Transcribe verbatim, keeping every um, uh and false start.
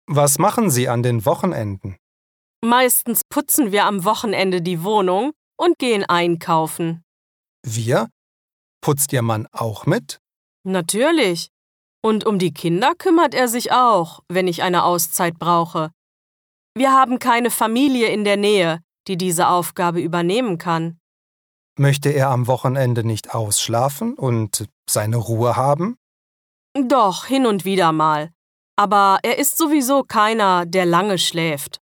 Was machen Sie an den Wochenenden? Meistens putzen wir am Wochenende die Wohnung und gehen einkaufen. Wir? Putzt Ihr Mann auch mit? Natürlich. Und um die Kinder kümmert er sich auch, wenn ich eine Auszeit brauche. Wir haben keine Familie in der Nähe, die diese Aufgabe übernehmen kann. Möchte er am Wochenende nicht ausschlafen und seine Ruhe haben? Doch, hin und wieder mal. Aber er ist sowieso keiner, der lange schläft.